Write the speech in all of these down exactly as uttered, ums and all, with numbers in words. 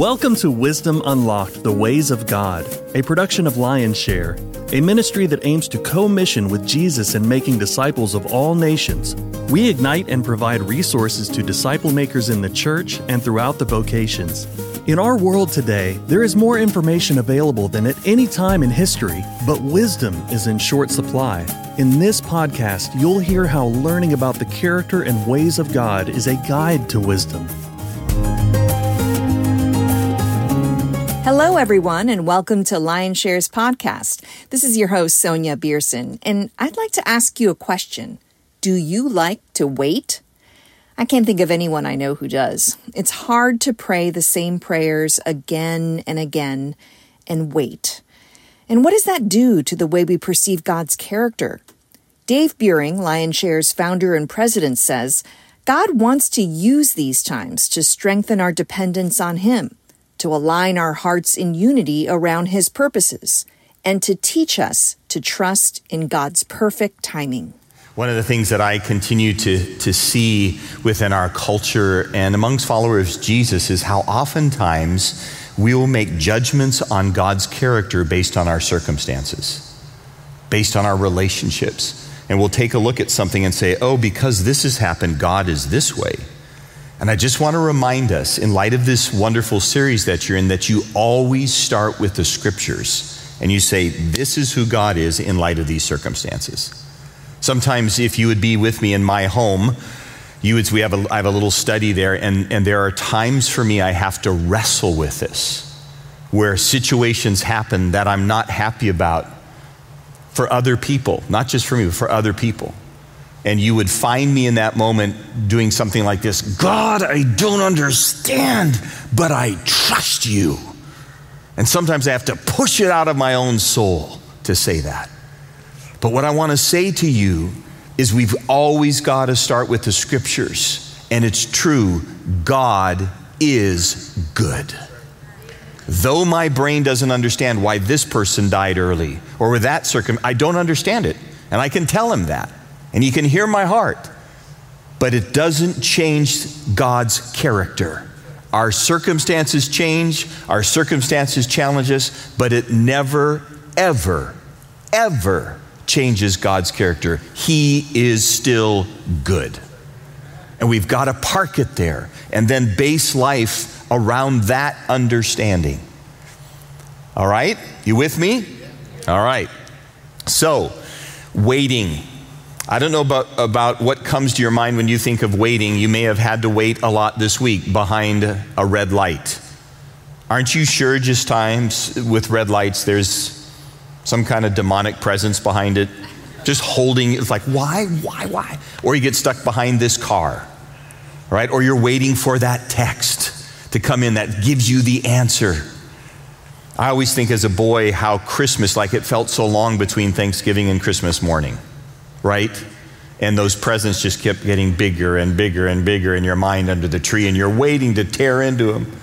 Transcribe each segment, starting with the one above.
Welcome to Wisdom Unlocked, The Ways of God, a production of Lion's Share, a ministry that aims to co-mission with Jesus in making disciples of all nations. We ignite and provide resources to disciple makers in the church and throughout the vocations. In our world today, there is more information available than at any time in history, but wisdom is in short supply. In this podcast, you'll hear how learning about the character and ways of God is a guide to wisdom. Hello, everyone, and welcome to Lion's Share's podcast. This is your host, Sonia Beerson, and I'd like to ask you a question. Do you like to wait? I can't think of anyone I know who does. It's hard to pray the same prayers again and again and wait. And what does that do to the way we perceive God's character? Dave Buehring, Lion's Share's founder and president, says, God wants to use these times to strengthen our dependence on Him, to align our hearts in unity around His purposes, and to teach us to trust in God's perfect timing. One of the things that I continue to, to see within our culture and amongst followers of Jesus is how oftentimes we will make judgments on God's character based on our circumstances, based on our relationships. And we'll take a look at something and say, oh, because this has happened, God is this way. And I just want to remind us, in light of this wonderful series that you're in, that you always start with the scriptures and you say, this is who God is in light of these circumstances. Sometimes if you would be with me in my home, you would, we have a, I have a little study there, and, and there are times for me I have to wrestle with this, where situations happen that I'm not happy about for other people, not just for me, but for other people. And you would find me in that moment doing something like this. God, I don't understand, but I trust you. And sometimes I have to push it out of my own soul to say that. But what I want to say to you is we've always got to start with the scriptures. And it's true, God is good. Though my brain doesn't understand why this person died early or with that circum, I don't understand it. And I can tell him that. And he can hear my heart, but it doesn't change God's character. Our circumstances change, our circumstances challenge us, but it never, ever, ever changes God's character. He is still good. And we've got to park it there and then base life around that understanding. All right? You with me? All right. So, waiting. I don't know about, about what comes to your mind when you think of waiting. You may have had to wait a lot this week behind a red light. Aren't you sure just times with red lights there's some kind of demonic presence behind it? Just holding, it's like, why, why, why? Or you get stuck behind this car, right? Or you're waiting for that text to come in that gives you the answer. I always think as a boy how Christmas, like it felt so long between Thanksgiving and Christmas morning. Right? And those presents just kept getting bigger and bigger and bigger in your mind under the tree, and you're waiting to tear into them.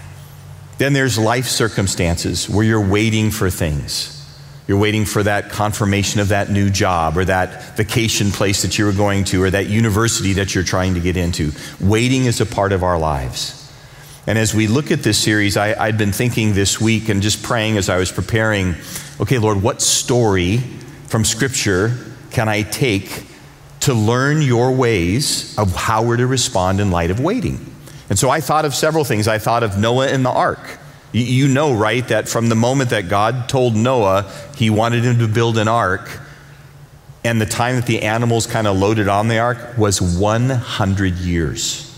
Then there's life circumstances where you're waiting for things. You're waiting for that confirmation of that new job or that vacation place that you were going to or that university that you're trying to get into. Waiting is a part of our lives. And as we look at this series, I, I'd been thinking this week and just praying as I was preparing, okay, Lord, what story from Scripture can I take to learn your ways of how we're to respond in light of waiting? And so I thought of several things. I thought of Noah and the ark. You, you know, right, that from the moment that God told Noah he wanted him to build an ark, and the time that the animals kind of loaded on the ark was one hundred years.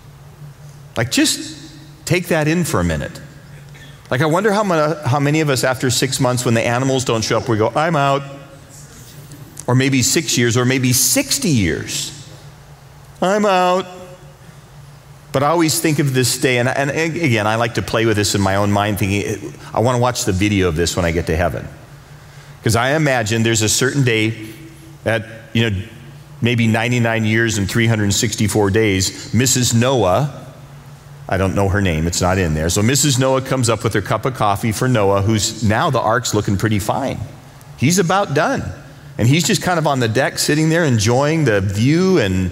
Like, just take that in for a minute. Like, I wonder how many, how many of us after six months when the animals don't show up, we go, I'm out. Or maybe six years, or maybe sixty years. I'm out. But I always think of this day, and, and again, I like to play with this in my own mind, thinking, I want to watch the video of this when I get to heaven. Because I imagine there's a certain day at, you know, maybe ninety-nine years and three hundred sixty-four days, Missus Noah, I don't know her name, it's not in there. So Missus Noah comes up with her cup of coffee for Noah, who's now the ark's looking pretty fine. He's about done. And he's just kind of on the deck sitting there enjoying the view and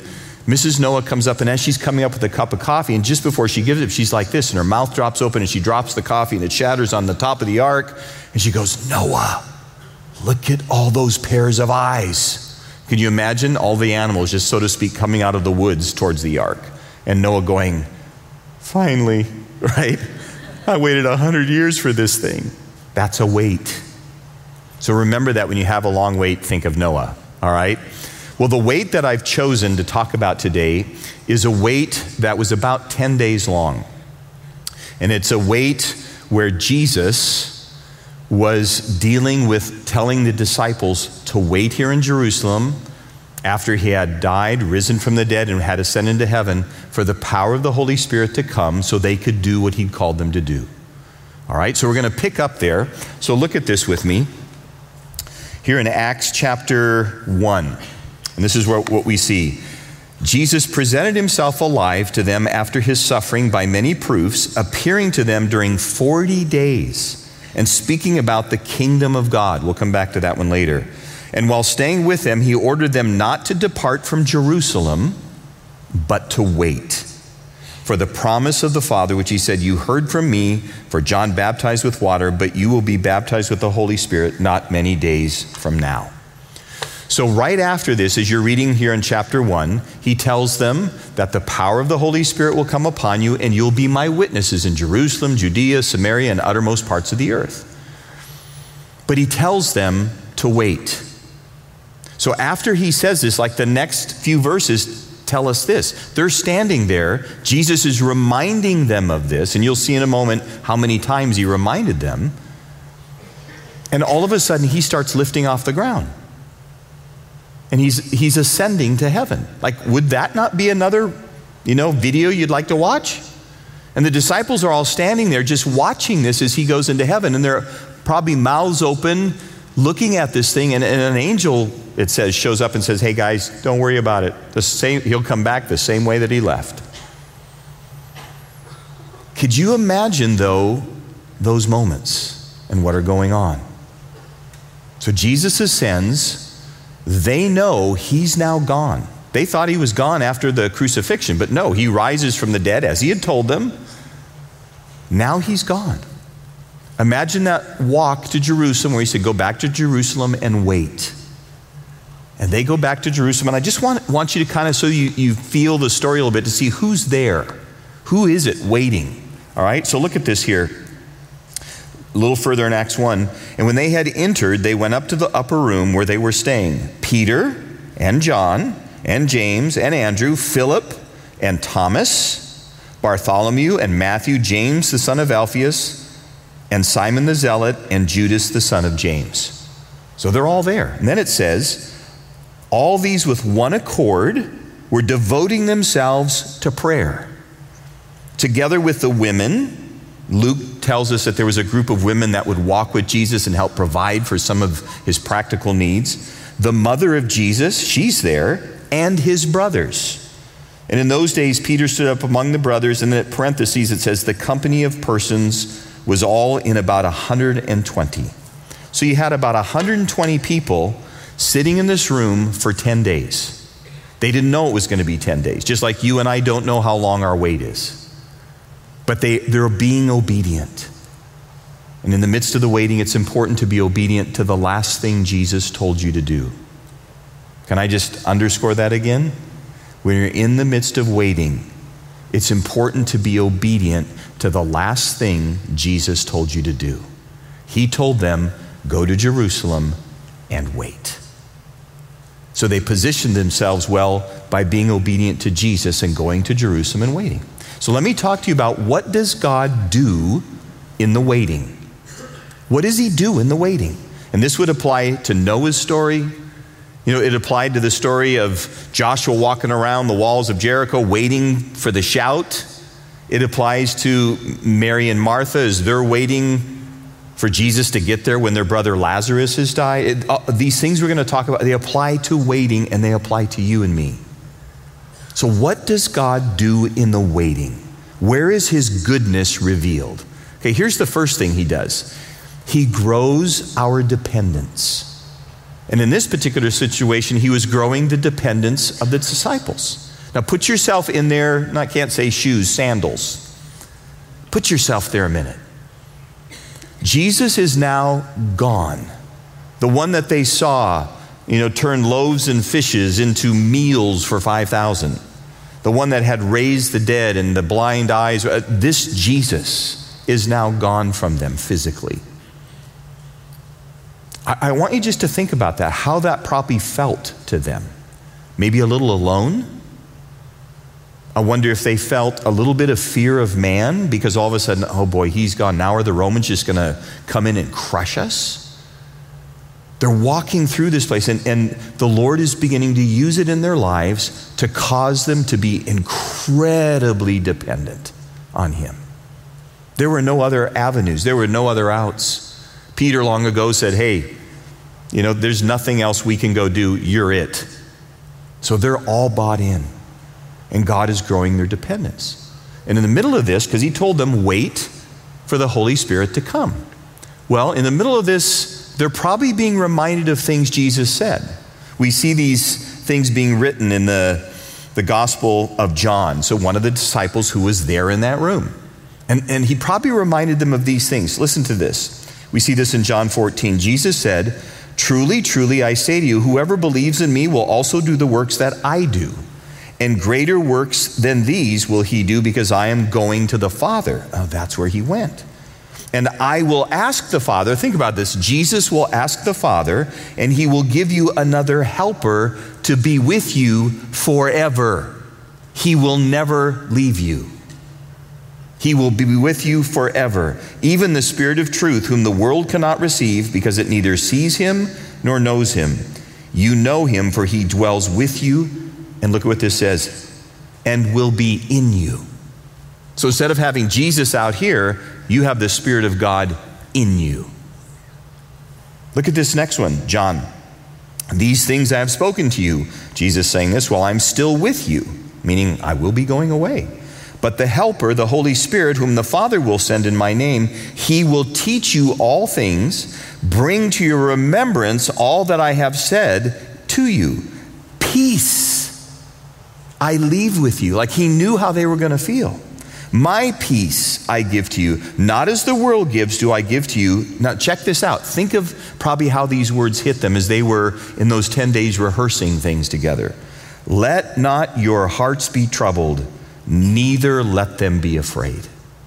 Missus Noah comes up, and as she's coming up with a cup of coffee, and just before she gives it, she's like this, and her mouth drops open, and she drops the coffee, and it shatters on the top of the ark, and she goes, Noah, look at all those pairs of eyes. Can you imagine all the animals, just so to speak, coming out of the woods towards the ark, and Noah going, finally, right? I waited a hundred years for this thing. That's a wait. So remember that when you have a long wait, think of Noah, all right? Well, the wait that I've chosen to talk about today is a wait that was about ten days long. And it's a wait where Jesus was dealing with telling the disciples to wait here in Jerusalem after he had died, risen from the dead, and had ascended into heaven for the power of the Holy Spirit to come so they could do what he'd called them to do. All right, so we're going to pick up there. So look at this with me. Here in Acts chapter one. And this is what, what we see. Jesus presented himself alive to them after his suffering by many proofs, appearing to them during forty days and speaking about the kingdom of God. We'll come back to that one later. And while staying with them, he ordered them not to depart from Jerusalem, but to wait for the promise of the Father, which he said, you heard from me, for John baptized with water, but you will be baptized with the Holy Spirit not many days from now. So right after this, as you're reading here in chapter one, he tells them that the power of the Holy Spirit will come upon you, and you'll be my witnesses in Jerusalem, Judea, Samaria, and uttermost parts of the earth. But he tells them to wait. So after he says this, like the next few verses tell us this. They're standing there. Jesus is reminding them of this, and you'll see in a moment how many times he reminded them. And all of a sudden, he starts lifting off the ground. And he's he's ascending to heaven. Like, would that not be another, you know, video you'd like to watch? And the disciples are all standing there just watching this as he goes into heaven. And they're probably mouths open, looking at this thing. And, and an angel, it says, shows up and says, hey guys, don't worry about it. The same, he'll come back the same way that he left. Could you imagine, though, those moments and what are going on? So Jesus ascends. They know he's now gone. They thought he was gone after the crucifixion, but no, he rises from the dead as he had told them. Now he's gone. Imagine that walk to Jerusalem where he said, go back to Jerusalem and wait. And they go back to Jerusalem, and I just want, want you to kind of, so you, you feel the story a little bit, to see who's there. Who is it waiting? All right, so look at this here. A little further in Acts one. And when they had entered, they went up to the upper room where they were staying. Peter and John and James and Andrew, Philip and Thomas, Bartholomew and Matthew, James the son of Alphaeus, and Simon the Zealot, and Judas the son of James. So they're all there. And then it says, all these with one accord were devoting themselves to prayer. Together with the women, Luke tells us that there was a group of women that would walk with Jesus and help provide for some of his practical needs. The mother of Jesus, she's there, and his brothers. And in those days, Peter stood up among the brothers, and then at parentheses it says the company of persons was all in about one hundred twenty. So you had about one hundred twenty people sitting in this room for ten days. They didn't know it was going to be ten days, just like you and I don't know how long our wait is. But they, they're being obedient. And in the midst of the waiting, it's important to be obedient to the last thing Jesus told you to do. Can I just underscore that again? When you're in the midst of waiting, it's important to be obedient to the last thing Jesus told you to do. He told them, go to Jerusalem and wait. So they positioned themselves well by being obedient to Jesus and going to Jerusalem and waiting. So let me talk to you about, what does God do in the waiting? What does he do in the waiting? And this would apply to Noah's story. You know, it applied to the story of Joshua walking around the walls of Jericho waiting for the shout. It applies to Mary and Martha as they're waiting for Jesus to get there when their brother Lazarus has died. It, uh, these things we're going to talk about, they apply to waiting, and they apply to you and me. So what does God do in the waiting? Where is his goodness revealed? Okay, here's the first thing he does. He grows our dependence. And in this particular situation, he was growing the dependence of the disciples. Now put yourself in their, I can't say shoes, sandals. Put yourself there a minute. Jesus is now gone. The one that they saw, you know, turn loaves and fishes into meals for five thousand. The one that had raised the dead and the blind eyes. This Jesus is now gone from them physically. I, I want you just to think about that, how that probably felt to them. Maybe a little alone. I wonder if they felt a little bit of fear of man because all of a sudden, oh boy, he's gone. Now are the Romans just going to come in and crush us? They're walking through this place, and, and the Lord is beginning to use it in their lives to cause them to be incredibly dependent on Him. There were no other avenues. There were no other outs. Peter long ago said, hey, you know, there's nothing else we can go do. You're it. So they're all bought in, and God is growing their dependence. And in the middle of this, because He told them, wait for the Holy Spirit to come. Well, in the middle of this, they're probably being reminded of things Jesus said. We see these things being written in the, the Gospel of John. So one of the disciples who was there in that room. And, and he probably reminded them of these things. Listen to this. We see this in John fourteen. Jesus said, truly, truly, I say to you, whoever believes in me will also do the works that I do. And greater works than these will he do because I am going to the Father. Oh, that's where he went. And I will ask the Father, think about this, Jesus will ask the Father, and He will give you another helper to be with you forever. He will never leave you. He will be with you forever. Even the Spirit of truth, whom the world cannot receive because it neither sees Him nor knows Him. You know Him, for He dwells with you. And look at what this says, and will be in you. So instead of having Jesus out here, you have the Spirit of God in you. Look at this next one, John. These things I have spoken to you, Jesus saying this, while I'm still with you, meaning I will be going away. But the Helper, the Holy Spirit, whom the Father will send in my name, He will teach you all things, bring to your remembrance all that I have said to you. Peace I leave with you. Like He knew how they were going to feel. My peace I give to you, not as the world gives do I give to you. Now check this out. Think of probably how these words hit them as they were in those ten days rehearsing things together. Let not your hearts be troubled, neither let them be afraid.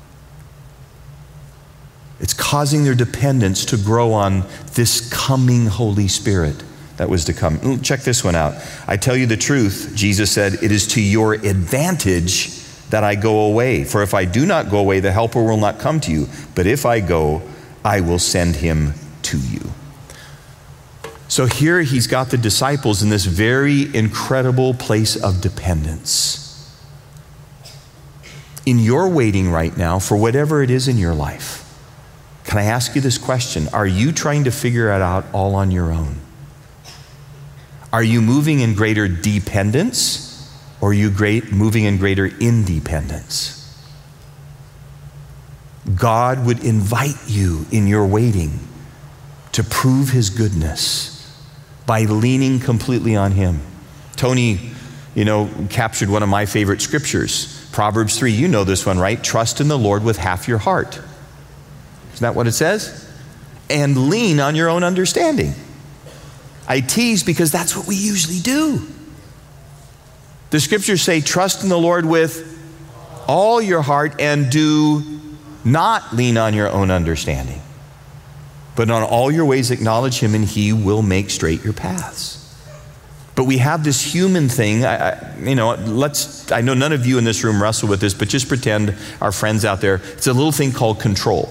It's causing their dependence to grow on this coming Holy Spirit that was to come. Check this one out. I tell you the truth, Jesus said, it is to your advantage that I go away. For if I do not go away, the Helper will not come to you. But if I go, I will send Him to you. So here He's got the disciples in this very incredible place of dependence. In your waiting right now for whatever it is in your life, can I ask you this question? Are you trying to figure it out all on your own? Are you moving in greater dependence? Or are you great, moving in greater independence? God would invite you in your waiting to prove His goodness by leaning completely on Him. Tony, you know, captured one of my favorite scriptures. Proverbs three, you know this one, right? Trust in the Lord with half your heart. Isn't that what it says? And lean on your own understanding. I tease because that's what we usually do. The scriptures say, trust in the Lord with all your heart and do not lean on your own understanding. But on all your ways acknowledge Him and He will make straight your paths. But we have this human thing, I, I, you know, let's, I know none of you in this room wrestle with this, but just pretend our friends out there, it's a little thing called control.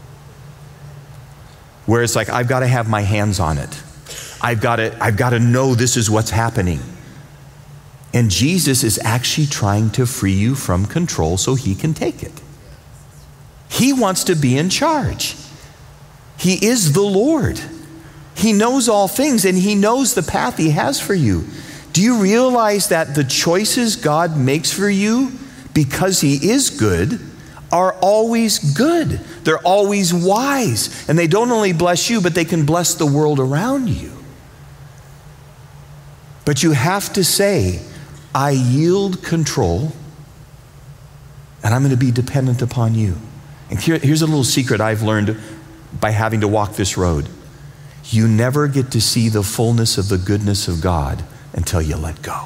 Where it's like, I've got to have my hands on it. I've got to, I've got to know this is what's happening. And Jesus is actually trying to free you from control so He can take it. He wants to be in charge. He is the Lord. He knows all things and He knows the path He has for you. Do you realize that the choices God makes for you, because He is good, are always good? They're always wise. And they don't only bless you, but they can bless the world around you. But you have to say, I yield control, and I'm going to be dependent upon you. And here, here's a little secret I've learned by having to walk this road. You never get to see the fullness of the goodness of God until you let go.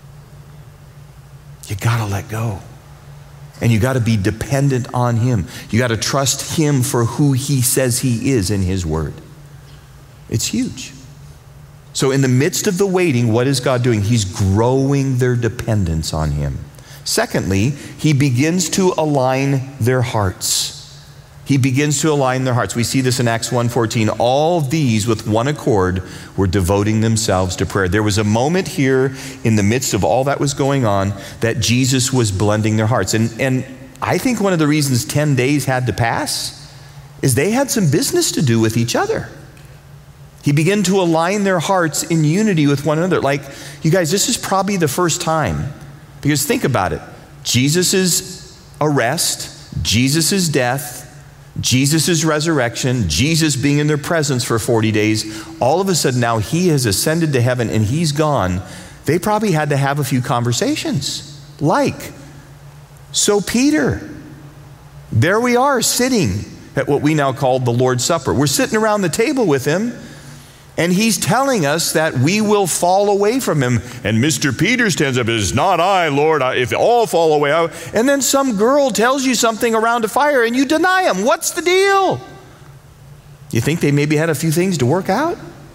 You gotta let go. And you gotta be dependent on him. You gotta trust him for who he says he is in his word. It's huge. So in the midst of the waiting, what is God doing? He's growing their dependence on him. Secondly, he begins to align their hearts. He begins to align their hearts. We see this in Acts one fourteen. All these with one accord were devoting themselves to prayer. There was a moment here in the midst of all that was going on that Jesus was blending their hearts. And, and I think one of the reasons ten days had to pass is they had some business to do with each other. He began to align their hearts in unity with one another. Like, you guys, this is probably the first time. Because think about it. Jesus' arrest, Jesus' death, Jesus' resurrection, Jesus being in their presence for forty days, all of a sudden now he has ascended to heaven and he's gone. They probably had to have a few conversations. Like, so Peter, there we are sitting at what we now call the Lord's Supper. We're sitting around the table with him, and he's telling us that we will fall away from him. And Mister Peter stands up and says, not I, Lord, if all fall away. I... And then some girl tells you something around a fire and you deny him. What's the deal? You think they maybe had a few things to work out?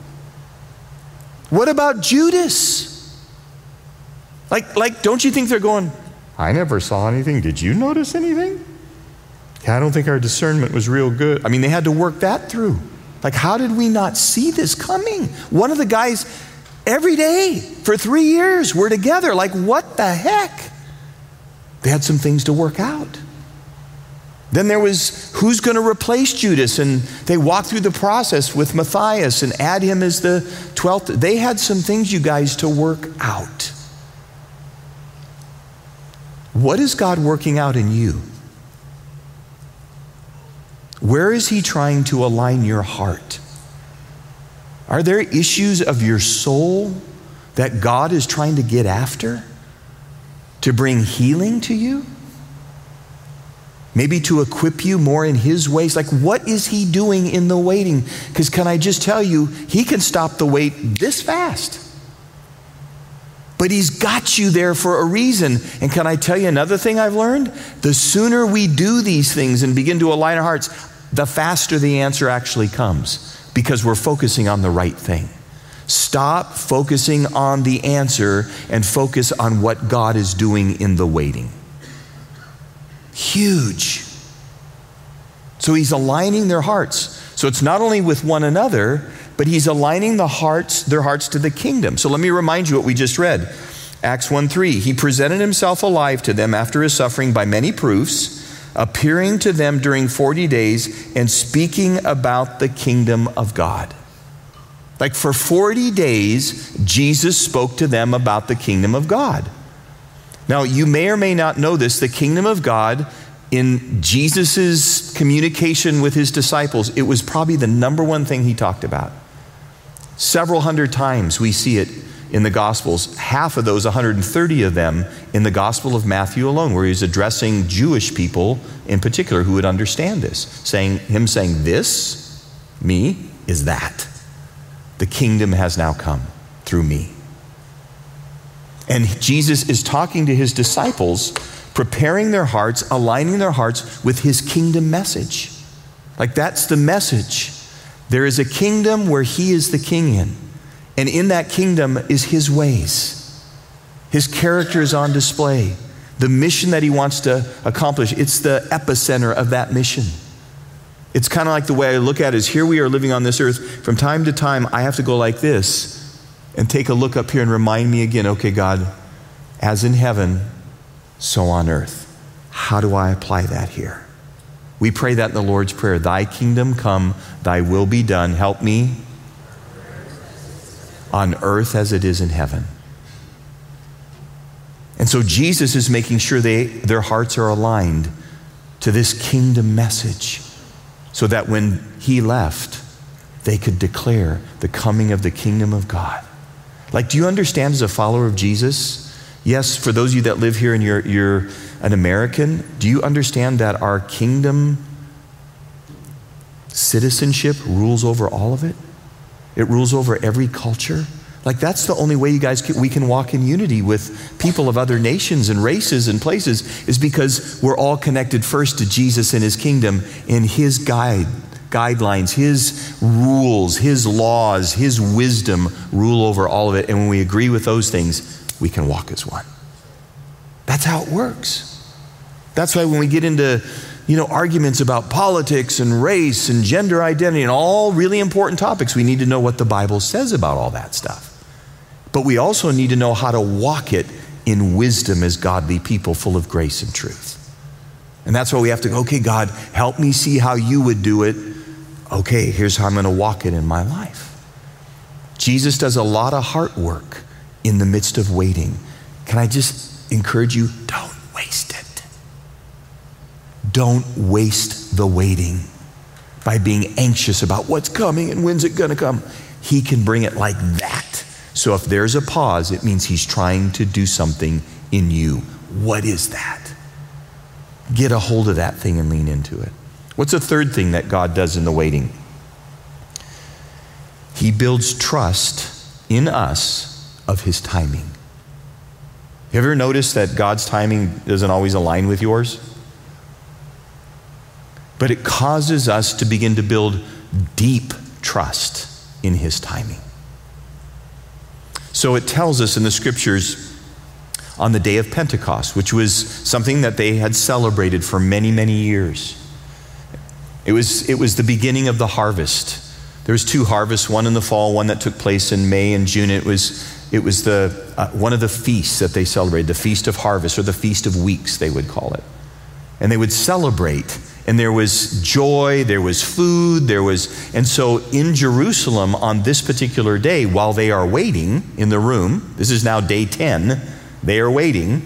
What about Judas? Like, like, don't you think they're going, I never saw anything. Did you notice anything? Yeah, I don't think our discernment was real good. I mean, they had to work that through. Like, how did we not see this coming? One of the guys, every day for three years, we're together. Like, what the heck? They had some things to work out. Then there was, who's going to replace Judas? And they walked through the process with Matthias and add him as the twelfth. They had some things, you guys, to work out. What is God working out in you? Where is he trying to align your heart? Are there issues of your soul that God is trying to get after to bring healing to you? Maybe to equip you more in his ways? Like, what is he doing in the waiting? Because can I just tell you, he can stop the wait this fast. But he's got you there for a reason. And can I tell you another thing I've learned? The sooner we do these things and begin to align our hearts, the faster the answer actually comes, because we're focusing on the right thing. Stop focusing on the answer and focus on what God is doing in the waiting. Huge. So he's aligning their hearts. So it's not only with one another, but he's aligning the hearts, their hearts to the kingdom. So let me remind you what we just read. Acts one three, he presented himself alive to them after his suffering by many proofs, appearing to them during forty days and speaking about the kingdom of God. Like, for forty days, Jesus spoke to them about the kingdom of God. Now, you may or may not know this, the kingdom of God, in Jesus's communication with his disciples, it was probably the number one thing he talked about. Several hundred times we see it in the Gospels. Half of those, one hundred thirty of them, in the Gospel of Matthew alone, where he's addressing Jewish people in particular who would understand this, saying, him saying, this, me, is that. The kingdom has now come through me. And Jesus is talking to his disciples, preparing their hearts, aligning their hearts with his kingdom message. Like, that's the message. There is a kingdom where he is the king in. And in that kingdom is his ways. His character is on display. The mission that he wants to accomplish, it's the epicenter of that mission. It's kind of like the way I look at it is, here we are living on this earth. From time to time, I have to go like this and take a look up here and remind me again, okay, God, as in heaven, so on earth. How do I apply that here? We pray that in the Lord's Prayer. Thy kingdom come, thy will be done. Help me on earth as it is in heaven. And so Jesus is making sure they, their hearts are aligned to this kingdom message, so that when he left, they could declare the coming of the kingdom of God. Like, do you understand, as a follower of Jesus, Yes, for those of you that live here and you're, you're an American, do you understand that our kingdom citizenship rules over all of it? It rules over every culture. Like, that's the only way you guys can, we can walk in unity with people of other nations and races and places, is because we're all connected first to Jesus and his kingdom and his guide, guidelines, his rules, his laws, his wisdom rule over all of it. And when we agree with those things, we can walk as one. That's how it works. That's why when we get into, you know, arguments about politics and race and gender identity and all really important topics, we need to know what the Bible says about all that stuff. But we also need to know how to walk it in wisdom as godly people full of grace and truth. And that's why we have to go, okay, God, help me see how you would do it. Okay, here's how I'm going to walk it in my life. Jesus does a lot of heart work in the midst of waiting. Can I just encourage you, don't waste it. Don't waste the waiting by being anxious about what's coming and when's it going to come. He can bring it like that. So if there's a pause, it means he's trying to do something in you. What is that? Get a hold of that thing and lean into it. What's the third thing that God does in the waiting? He builds trust in us of his timing. You ever noticed that God's timing doesn't always align with yours? But it causes us to begin to build deep trust in his timing. So it tells us in the scriptures on the day of Pentecost, which was something that they had celebrated for many, many years. It was, it was the beginning of the harvest. There was two harvests, one in the fall, one that took place in May and June. It was, it was the, uh, one of the feasts that they celebrated, the Feast of Harvest, or the Feast of Weeks, they would call it. And they would celebrate. And there was joy, there was food, there was, and so in Jerusalem on this particular day, while they are waiting in the room, this is now day ten, they are waiting,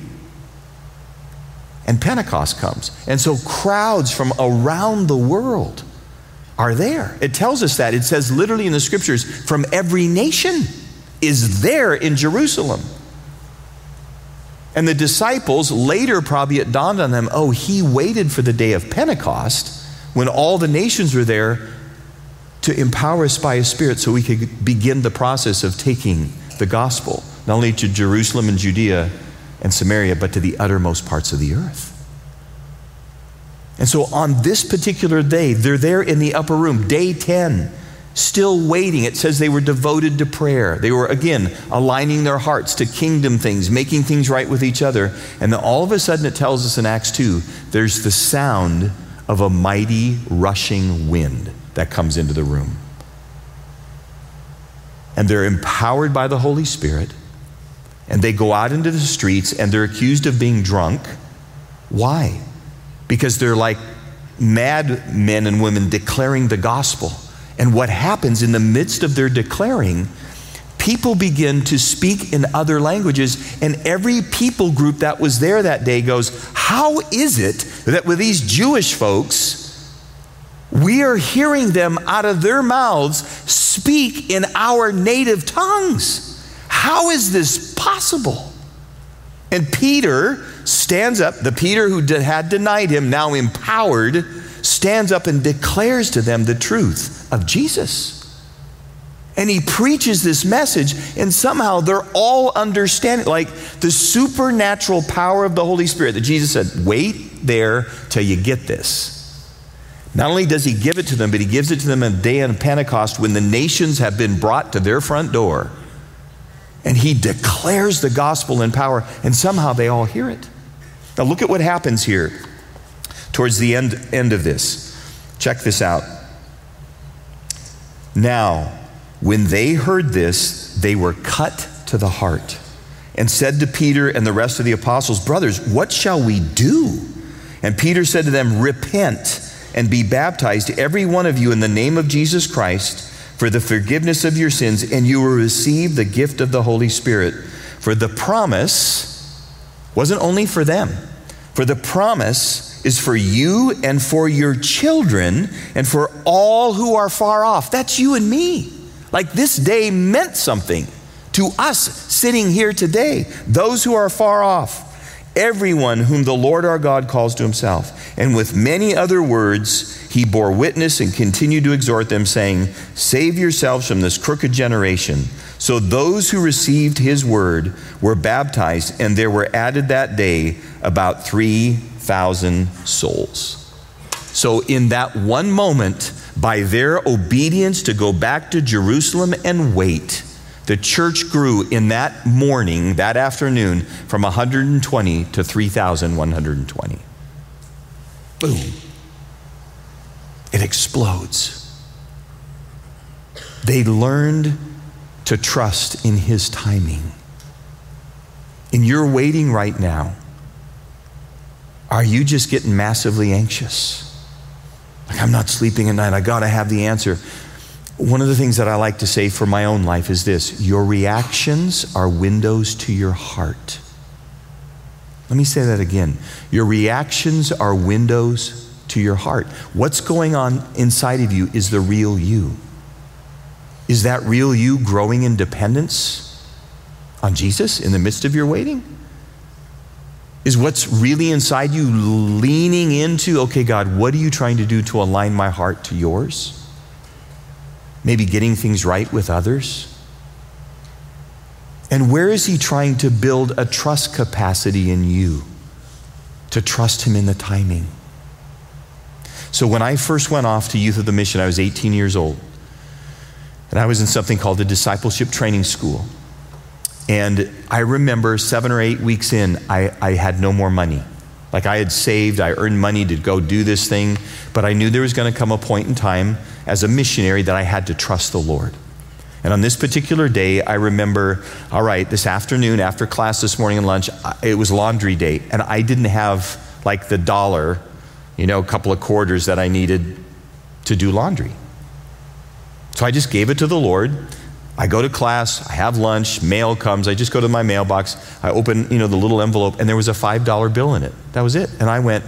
and Pentecost comes. And so crowds from around the world are there. It tells us that. It says literally in the scriptures, from every nation is there in Jerusalem. And the disciples, later probably it dawned on them, oh, he waited for the day of Pentecost when all the nations were there to empower us by his Spirit so we could begin the process of taking the gospel, not only to Jerusalem and Judea and Samaria, but to the uttermost parts of the earth. And so on this particular day, they're there in the upper room, day ten, still waiting. It says they were devoted to prayer. They were, again, aligning their hearts to kingdom things, making things right with each other. And then all of a sudden it tells us in Acts two, there's the sound of a mighty rushing wind that comes into the room. And they're empowered by the Holy Spirit. And they go out into the streets and they're accused of being drunk. Why? Because they're like mad men and women declaring the gospel. And what happens in the midst of their declaring, people begin to speak in other languages, and every people group that was there that day goes, how is it that with these Jewish folks, we are hearing them out of their mouths speak in our native tongues? How is this possible? And Peter stands up, the Peter who had denied him, now empowered, stands up and declares to them the truth of Jesus. And he preaches this message, and somehow they're all understanding, like the supernatural power of the Holy Spirit that Jesus said, wait there till you get this. Not only does he give it to them, but he gives it to them on the day of Pentecost when the nations have been brought to their front door. And he declares the gospel in power, and somehow they all hear it. Now look at what happens here towards the end, end of this. Check this out. Now, when they heard this, they were cut to the heart and said to Peter and the rest of the apostles, brothers, what shall we do? And Peter said to them, repent and be baptized, every one of you, in the name of Jesus Christ, for the forgiveness of your sins, and you will receive the gift of the Holy Spirit. For the promise wasn't only for them, for the promise is for you and for your children and for all who are far off. That's you and me. Like this day meant something To us sitting here today, those who are far off, everyone whom the Lord our God calls to himself. And with many other words, he bore witness and continued to exhort them, saying, save yourselves from this crooked generation. So those who received his word were baptized, and there were added that day about three thousand souls. So in that one moment, by their obedience to go back to Jerusalem and wait, the church grew in that morning, that afternoon, from one hundred twenty to three thousand one hundred twenty. Boom. It explodes. They learned to trust in his timing. In your waiting right now, are you just getting massively anxious? Like, I'm not sleeping at night, I gotta have the answer. One of the things that I like to say for my own life is this: your reactions are windows to your heart. Let me say that again. Your reactions are windows to your heart. What's going on inside of you is the real you. Is that real you growing in dependence on Jesus in the midst of your waiting? Is what's really inside you leaning into, okay, God, what are you trying to do to align my heart to yours? Maybe getting things right with others? And where is he trying to build a trust capacity in you to trust him in the timing? So when I first went off to Youth of the Mission, I was eighteen years old. And I was in something called the Discipleship Training School. And I remember seven or eight weeks in, I, I had no more money. Like, I had saved, I earned money to go do this thing, but I knew there was going to come a point in time as a missionary that I had to trust the Lord. And on this particular day, I remember, all right, this afternoon after class this morning and lunch, it was laundry day, and I didn't have like the dollar, you know, a couple of quarters that I needed to do laundry. So I just gave it to the Lord. I go to class, I have lunch, mail comes, I just go to my mailbox, I open, you know, the little envelope, and there was a five dollar bill in it. That was it. And I went,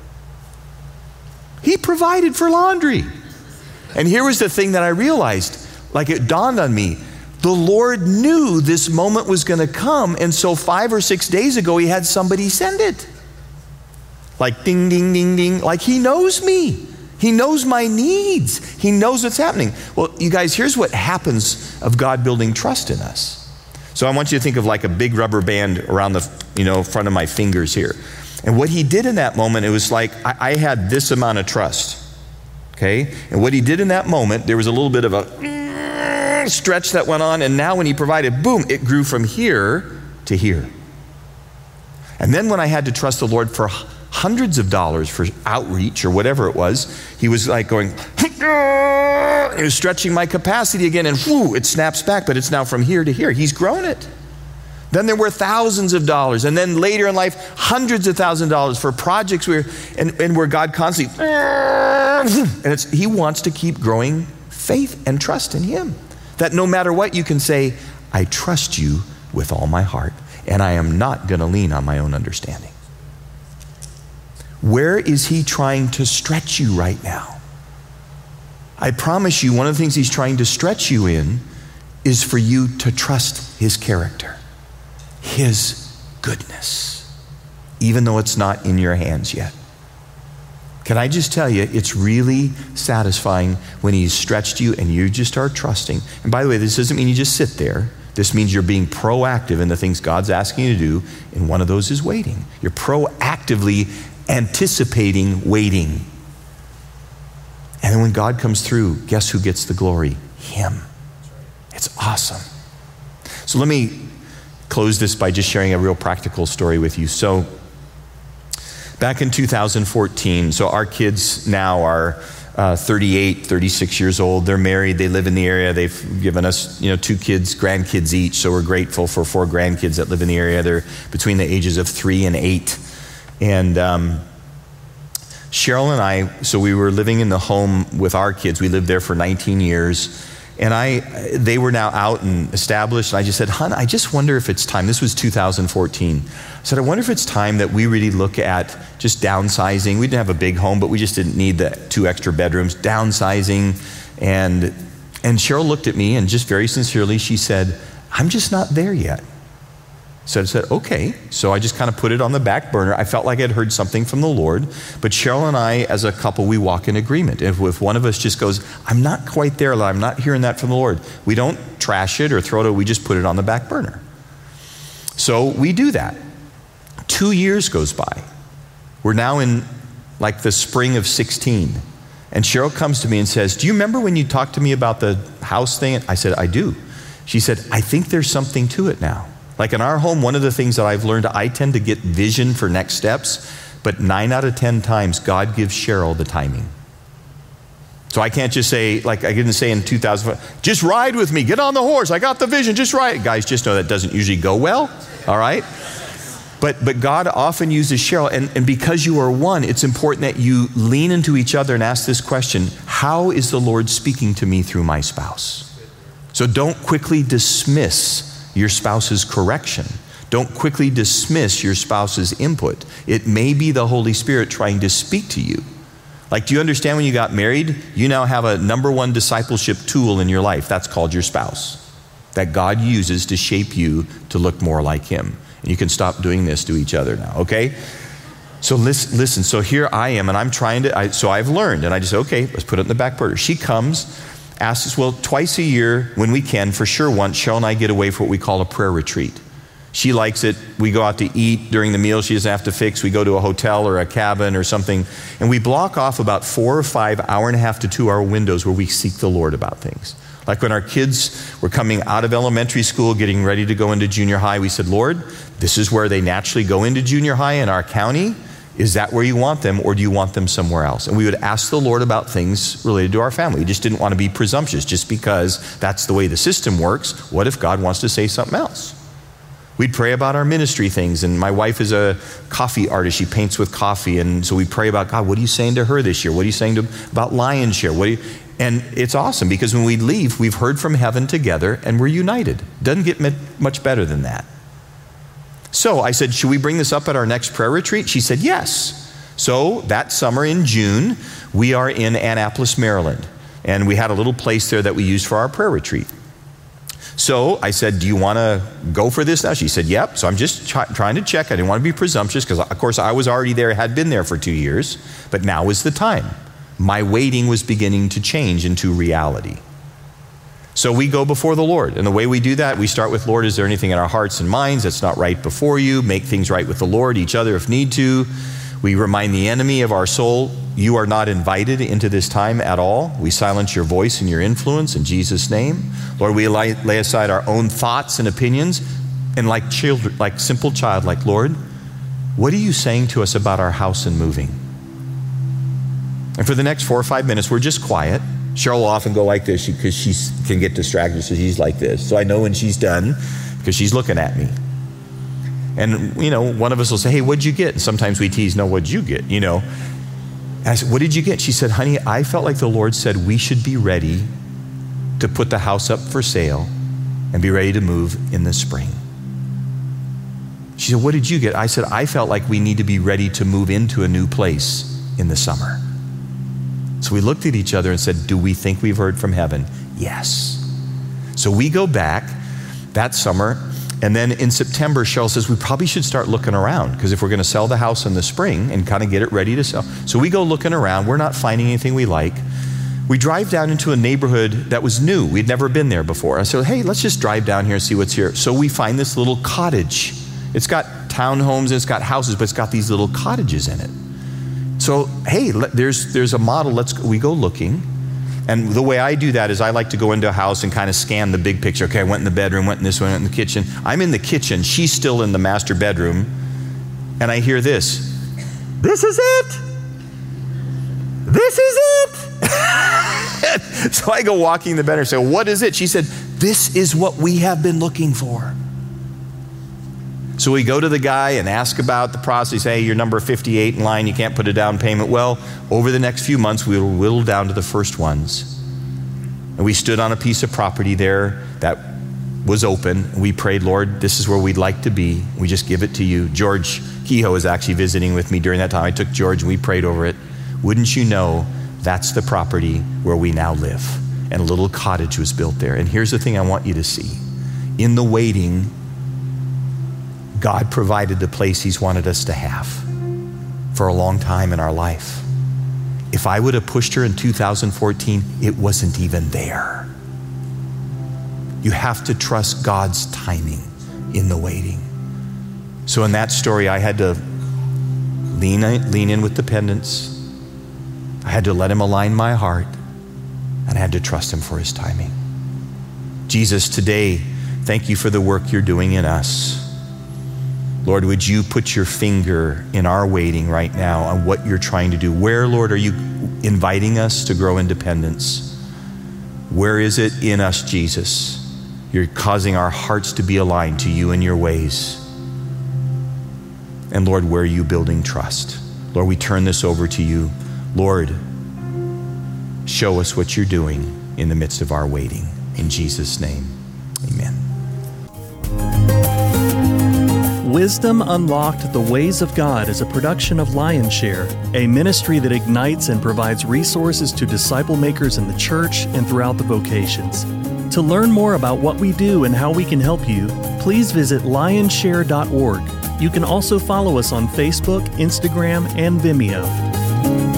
he provided for laundry. And here was the thing that I realized, like it dawned on me, the Lord knew this moment was going to come, and so five or six days ago, he had somebody send it. Like ding, ding, ding, ding, like he knows me. He knows my needs. He knows what's happening. Well, you guys, here's what happens of God building trust in us. So I want you to think of like a big rubber band around the, you know, front of my fingers here. And what he did in that moment, it was like I, I had this amount of trust, okay? And what he did in that moment, there was a little bit of a stretch that went on, and now when he provided, boom, it grew from here to here. And then when I had to trust the Lord for hundreds of dollars for outreach or whatever it was, he was like going, it was stretching my capacity again, and whoo, it snaps back, but it's now from here to here. He's grown it. Then there were thousands of dollars, and then later in life, hundreds of thousands of dollars for projects where, and, and where God constantly, and it's, he wants to keep growing faith and trust in him. That no matter what, you can say, I trust you with all my heart, and I am not going to lean on my own understanding. Where is he trying to stretch you right now? I promise you, one of the things he's trying to stretch you in is for you to trust his character, his goodness, even though it's not in your hands yet. Can I just tell you, it's really satisfying when he's stretched you and you just start trusting. And by the way, this doesn't mean you just sit there. This means you're being proactive in the things God's asking you to do, and one of those is waiting. You're proactively anticipating waiting. And then when God comes through, guess who gets the glory? Him. It's awesome. So let me close this by just sharing a real practical story with you. So back in two thousand fourteen, so our kids now are uh, thirty-eight, thirty-six years old. They're married. They live in the area. They've given us, you know, two kids, grandkids each. So we're grateful for four grandkids that live in the area. They're between the ages of three and eight. And um, Cheryl and I, so we were living in the home with our kids. We lived there for nineteen years. And I, they were now out and established. And I just said, hon, I just wonder if it's time. This was two thousand fourteen. I said, I wonder if it's time that we really look at just downsizing. We didn't have a big home, but we just didn't need the two extra bedrooms. Downsizing. And, and Cheryl looked at me and just very sincerely, she said, I'm just not there yet. So I said, okay. So I just kind of put it on the back burner. I felt like I'd heard something from the Lord. But Cheryl and I, as a couple, we walk in agreement. If, if one of us just goes, I'm not quite there, I'm not hearing that from the Lord, we don't trash it or throw it away, we just put it on the back burner. So we do that. Two years goes by. We're now in like the spring of sixteen. And Cheryl comes to me and says, do you remember when you talked to me about the house thing? I said, I do. She said, I think there's something to it now. Like in our home, one of the things that I've learned, I tend to get vision for next steps, but nine out of ten times, God gives Cheryl the timing. So I can't just say, like I didn't say in two thousand five, just ride with me, get on the horse, I got the vision, just ride. Guys, just know that doesn't usually go well, all right? But but God often uses Cheryl, and, and because you are one, it's important that you lean into each other and ask this question, how is the Lord speaking to me through my spouse? So don't quickly dismiss your spouse's correction. Don't quickly dismiss your spouse's input. It may be the Holy Spirit trying to speak to you. Like, do you understand when you got married, you now have a number one discipleship tool in your life. That's called your spouse, that God uses to shape you to look more like him. And you can stop doing this to each other now, okay? So listen, listen. So here I am, and I'm trying to, I, so I've learned, and I just, okay, let's put it in the back burner. She comes, asks us, well, twice a year when we can, for sure once, Cheryl and I get away for what we call a prayer retreat. She likes it. We go out to eat during the meal. She doesn't have to fix. We go to a hotel or a cabin or something. And we block off about four or five hour and a half to two hour windows where we seek the Lord about things. Like when our kids were coming out of elementary school, getting ready to go into junior high, we said, Lord, this is where they naturally go into junior high in our county. Is that where you want them, or do you want them somewhere else? And we would ask the Lord about things related to our family. We just didn't want to be presumptuous just because that's the way the system works. What if God wants to say something else? We'd pray about our ministry things, and my wife is a coffee artist. She paints with coffee, and so we pray about, God, what are you saying to her this year? What are you saying to, about Lion Share? What are you, and it's awesome because when we leave, we've heard from heaven together, and we're united. Doesn't get much better than that. So I said, should we bring this up at our next prayer retreat? She said, yes. So that summer in June, we are in Annapolis, Maryland, and we had a little place there that we used for our prayer retreat. So I said, do you want to go for this now? She said, yep. So I'm just try- trying to check. I didn't want to be presumptuous because, of course, I was already there, had been there for two years, but now was the time. My waiting was beginning to change into reality. So we go before the Lord. And the way we do that, we start with, Lord, is there anything in our hearts and minds that's not right before you? Make things right with the Lord, each other if need to. We remind the enemy of our soul, you are not invited into this time at all. We silence your voice and your influence in Jesus' name. Lord, we lay, lay aside our own thoughts and opinions. And like children, like simple child, like, Lord, what are you saying to us about our house and moving? And for the next four or five minutes, we're just quiet. Cheryl will often go like this because she can get distracted, so she's like this. So I know when she's done because she's looking at me. And, you know, one of us will say, hey, what'd you get? And sometimes we tease, no, what'd you get? You know. And I said, what did you get? She said, honey, I felt like the Lord said we should be ready to put the house up for sale and be ready to move in the spring. She said, what did you get? I said, I felt like we need to be ready to move into a new place in the summer. So we looked at each other and said, do we think we've heard from heaven? Yes. So we go back that summer, and then in September, Cheryl says, we probably should start looking around, because if we're going to sell the house in the spring and kind of get it ready to sell. So we go looking around. We're not finding anything we like. We drive down into a neighborhood that was new. We'd never been there before. I said, hey, let's just drive down here and see what's here. So we find this little cottage. It's got townhomes and it's got houses, but it's got these little cottages in it. So, hey, there's there's a model. Let's we go looking. And the way I do that is I like to go into a house and kind of scan the big picture. Okay, I went in the bedroom, went in this one, went in the kitchen. I'm in the kitchen. She's still in the master bedroom. And I hear this. This is it. This is it. So I go walking in the bedroom and say, what is it? She said, this is what we have been looking for. So we go to the guy and ask about the process. Hey, you're number fifty-eight in line. You can't put a down payment. Well, over the next few months, we will whittle down to the first ones. And we stood on a piece of property there that was open. And we prayed, Lord, this is where we'd like to be. We just give it to you. George Kehoe was actually visiting with me during that time. I took George and we prayed over it. Wouldn't you know, that's the property where we now live. And a little cottage was built there. And here's the thing I want you to see. in the waiting, God provided the place He's wanted us to have for a long time in our life. If I would have pushed her in two thousand fourteen, it wasn't even there. You have to trust God's timing in the waiting. So in that story, I had to lean in, lean in with dependence. I had to let Him align my heart, and I had to trust Him for His timing. Jesus, today, thank You for the work You're doing in us. Lord, would You put Your finger in our waiting right now on what You're trying to do? Where, Lord, are You inviting us to grow in dependence? Where is it in us, Jesus? You're causing our hearts to be aligned to You and Your ways. And Lord, where are You building trust? Lord, we turn this over to You. Lord, show us what You're doing in the midst of our waiting. In Jesus' name, amen. Wisdom Unlocked: The Ways of God is a production of Lionshare, a ministry that ignites and provides resources to disciple makers in the church and throughout the vocations. To learn more about what we do and how we can help you, please visit lionshare dot org. You can also follow us on Facebook, Instagram, and Vimeo.